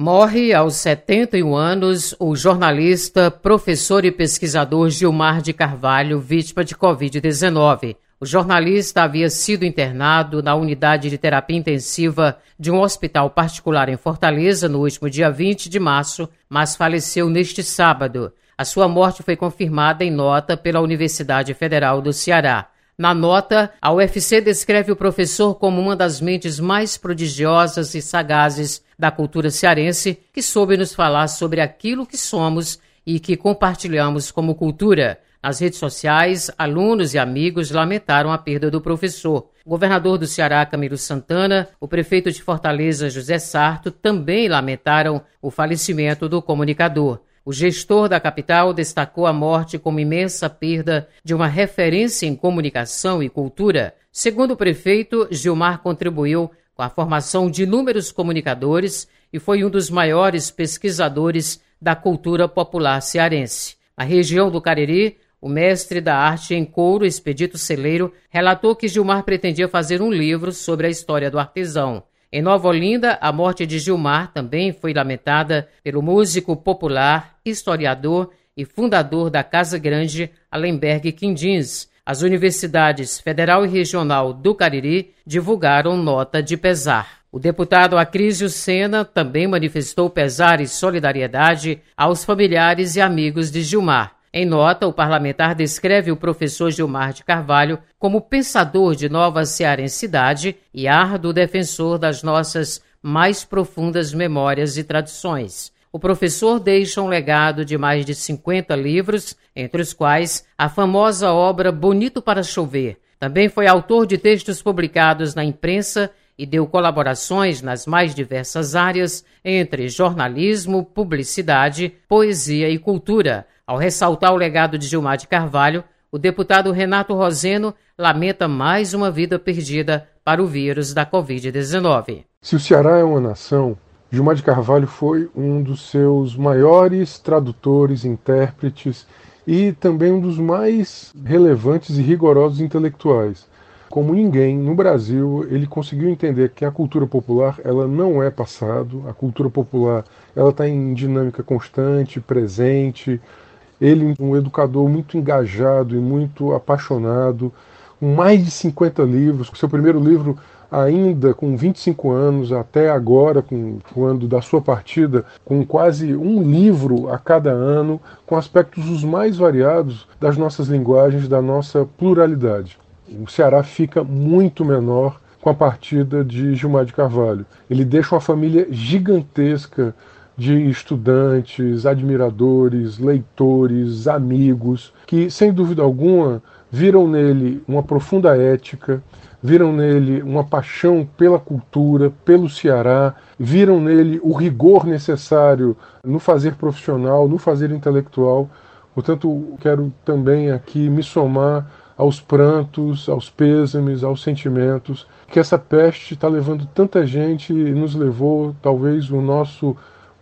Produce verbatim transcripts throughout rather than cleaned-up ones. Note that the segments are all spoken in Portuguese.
Morre aos setenta e um anos o jornalista, professor e pesquisador Gilmar de Carvalho, vítima de covid dezenove. O jornalista havia sido internado na unidade de terapia intensiva de um hospital particular em Fortaleza no último dia vinte de março, mas faleceu neste sábado. A sua morte foi confirmada em nota pela Universidade Federal do Ceará. Na nota, a U F C descreve o professor como uma das mentes mais prodigiosas e sagazes da cultura cearense, que soube nos falar sobre aquilo que somos e que compartilhamos como cultura. Nas redes sociais, alunos e amigos lamentaram a perda do professor. O governador do Ceará, Camilo Santana, o prefeito de Fortaleza, José Sarto, também lamentaram o falecimento do comunicador. O gestor da capital destacou a morte como imensa perda de uma referência em comunicação e cultura. Segundo o prefeito, Gilmar contribuiu com a formação de inúmeros comunicadores e foi um dos maiores pesquisadores da cultura popular cearense. Na região do Cariri, o mestre da arte em couro, Expedito Celeiro, relatou que Gilmar pretendia fazer um livro sobre a história do artesão. Em Nova Olinda, a morte de Gilmar também foi lamentada pelo músico popular, historiador e fundador da Casa Grande, Alemberg Quindins. As universidades federal e regional do Cariri divulgaram nota de pesar. O deputado Acrísio Sena também manifestou pesar e solidariedade aos familiares e amigos de Gilmar. Em nota, o parlamentar descreve o professor Gilmar de Carvalho como pensador de nova cearensidade e árduo defensor das nossas mais profundas memórias e tradições. O professor deixa um legado de mais de cinquenta livros, entre os quais a famosa obra Bonito para Chover. Também foi autor de textos publicados na imprensa e deu colaborações nas mais diversas áreas, entre jornalismo, publicidade, poesia e cultura. Ao ressaltar o legado de Gilmar de Carvalho, o deputado Renato Roseno lamenta mais uma vida perdida para o vírus da covid dezenove. Se o Ceará é uma nação, Gilmar de Carvalho foi um dos seus maiores tradutores, intérpretes e também um dos mais relevantes e rigorosos intelectuais. Como ninguém no Brasil, ele conseguiu entender que a cultura popular ela não é passado, a cultura popular ela está em dinâmica constante, presente. Ele é um educador muito engajado e muito apaixonado, com mais de cinquenta livros. Seu primeiro livro, ainda com vinte e cinco anos, até agora, com, quando da sua partida, com quase um livro a cada ano, com aspectos os mais variados das nossas linguagens, da nossa pluralidade. O Ceará fica muito menor com a partida de Gilmar de Carvalho. Ele deixa uma família gigantesca de estudantes, admiradores, leitores, amigos, que, sem dúvida alguma, viram nele uma profunda ética, viram nele uma paixão pela cultura, pelo Ceará, viram nele o rigor necessário no fazer profissional, no fazer intelectual. Portanto, quero também aqui me somar aos prantos, aos pêsames, aos sentimentos, que essa peste está levando tanta gente e nos levou, talvez, o nosso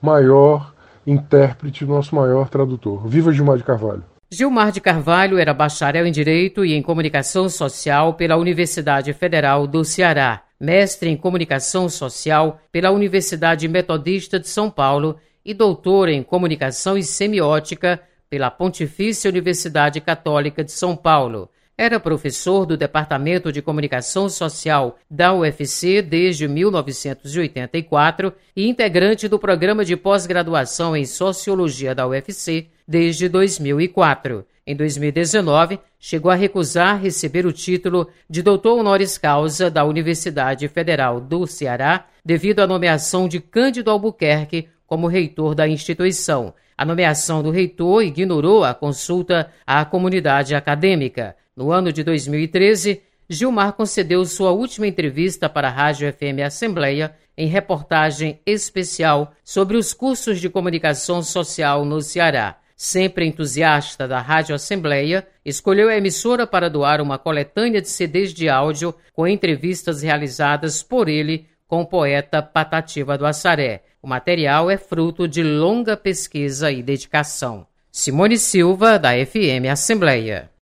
maior intérprete, nosso maior tradutor. Viva Gilmar de Carvalho! Gilmar de Carvalho era bacharel em Direito e em Comunicação Social pela Universidade Federal do Ceará, mestre em Comunicação Social pela Universidade Metodista de São Paulo e doutor em Comunicação e Semiótica pela Pontifícia Universidade Católica de São Paulo. Era professor do Departamento de Comunicação Social da U F C desde mil novecentos e oitenta e quatro e integrante do Programa de Pós-Graduação em Sociologia da U F C desde dois mil e quatro. Em dois mil e dezenove, chegou a recusar receber o título de doutor honoris causa da Universidade Federal do Ceará devido à nomeação de Cândido Albuquerque como reitor da instituição. A nomeação do reitor ignorou a consulta à comunidade acadêmica. No ano de dois mil e treze, Gilmar concedeu sua última entrevista para a Rádio F M Assembleia em reportagem especial sobre os cursos de comunicação social no Ceará. Sempre entusiasta da Rádio Assembleia, escolheu a emissora para doar uma coletânea de C Ds de áudio com entrevistas realizadas por ele com o poeta Patativa do Assaré. O material é fruto de longa pesquisa e dedicação. Simone Silva, da F M Assembleia.